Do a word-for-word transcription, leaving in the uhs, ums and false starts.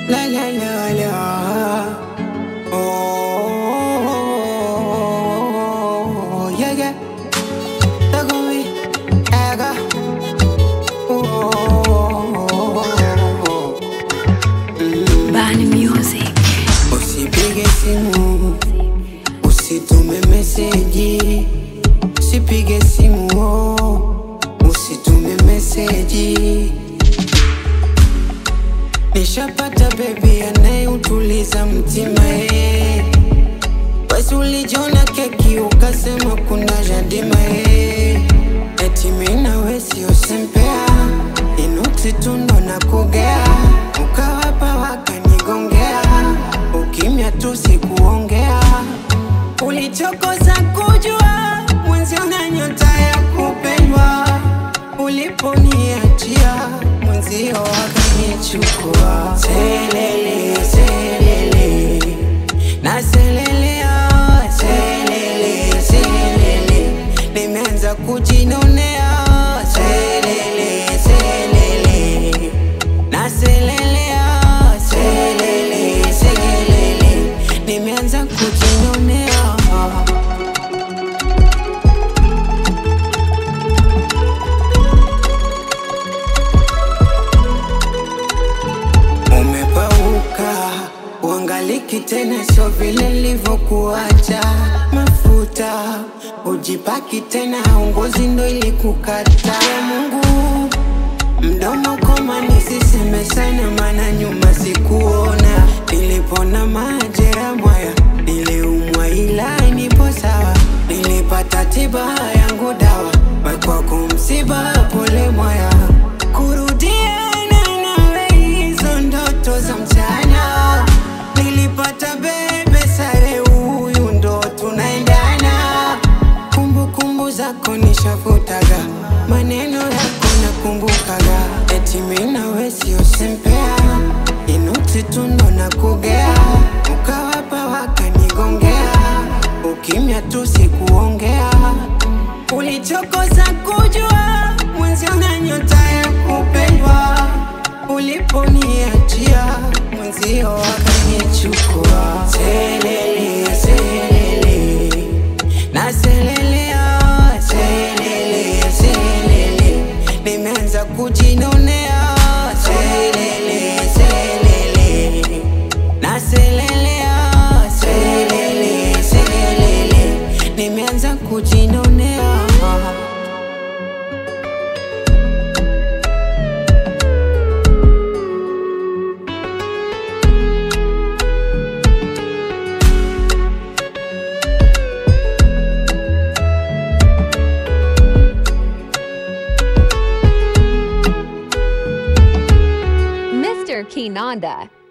La la la la. Oh, yeah, yeah. Look at me, Aga. Oh, mm. Bani Music. Usipige simu, usitume meseji. Usipige simu, oh, usitume meseji. Nishapata baby anayeutuliza mtima eh. Basi ulijona keki ukasema kuna jandima eh. Eti mimi nawe sio sempea, inuksi tundo na kugea. Ukawapa wakanigongea, ukimya tu sikuongea. Ulichokosa kujua, mwenzi una nyota ya kupendwa. Uliponiachia, mwenzio wakanichukua. Selele, selele, na selelea. Selele, selele, nimeanza kujinonea. Selele, selele, na selelea. Selele, selele, nimeanza kujinonea. Uangaliki tena sio vile nilivyokuacha. Mafuta ujipaki tena, ngozi ndo ilikukata. Ya Mungu, mdomo koma nisiseme sana, maana nyuma sikuona. Nilipona majeraha mwaya, niliumwa ila nipo sawa. Nilipata tiba yangu dawa, kwako msiba pole mwaya. Kurudiana nawe hizo ndoto za mchana. Nilipata bebe sare, huyu ndo tunaendana. Kumbukumbu zako nishafutaga, maneno yako nakumbukaga. Eti mimi nawe sio sempea, inuksi tundo na kugea. Ukawapa wakanigongea, ukimya tu sikuongea. Ulichokosa kujua, mwenzi una nyota ya kupendwa. Uliponiachia, mwenzio wakanichukua. Selele, selele, na selelea. Selele, selele, nimeanza kujinonea. Selele, selele, na selelea. Selele, selele, nimeanza kujinonea. Mister Kinanda.